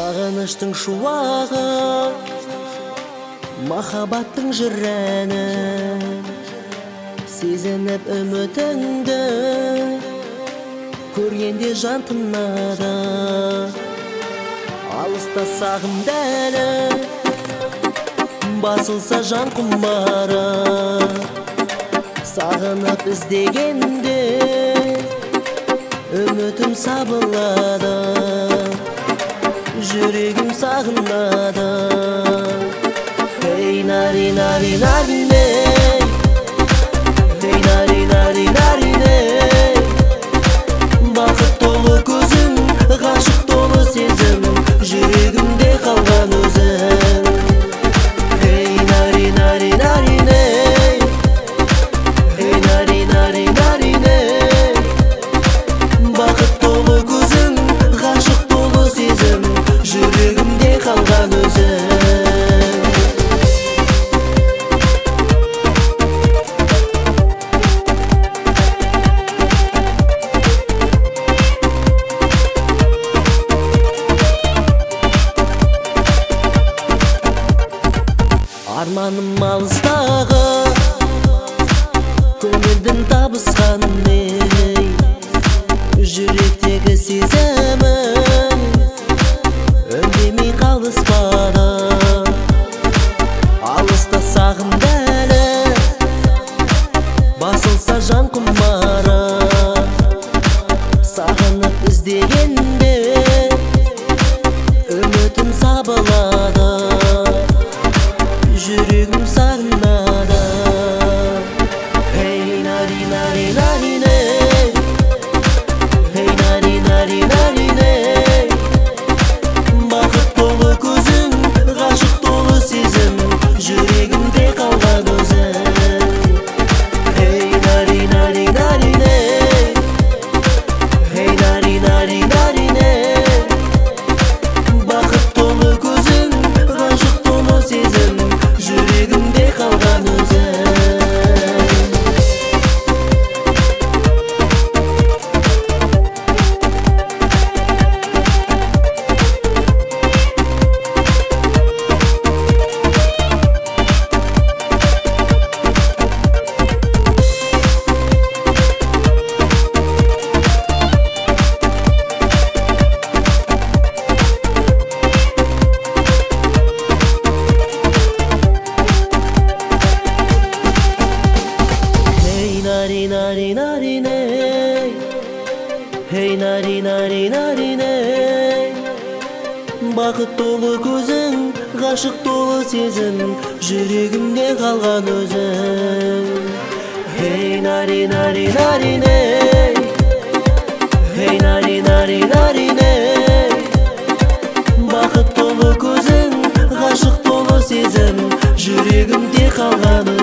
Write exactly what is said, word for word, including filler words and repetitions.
Сағыныштың шуағы, махаббаттың жырәні, сезініп үмітіңді көргенде жан тынады. Алыста сағымдәлі, басылса жан құмары, сағынып іздегенде үмітім сабылады, жүрегім сағынады. Hey nari nari nari ney, hey nari nari nari ney, бақыт толы көзің, ғашық толы сезім, жүрегімде қалған өзің. Hey nari nari nari ney, hey nari nari nari ney, бақыт толы көзің, ғашық толы сезім, жүрегімде қалған өзің. Арманым алыстағы, көңілдің табысқан ей, жүректегі сезімің үндемей қалыспады. Алыста сағымдәлі, басылса жан құмары, сағынып іздегенде үмітім сабылады, жүрегім сағынады. Hey nari nari nari ney, hey nari nari nari ney, бақыт толы көзің, ғашық толы сезім, жүрегімде қалған өзің. Hey nari nari nari ney, hey nari nari nari ney, бақыт толы көзің, ғашық толы сезім, жүрегімде қалған өзің. Nari nari nari ney, hey nari nari nari ney, бақыт толы көзің, ғашық толы сезім, жүрегімде қалған өзің. Hey nari nari nari ney, hey nari nari nari ney, бақыт толы көзің, ғашық толы сезім, жүрегімде қалған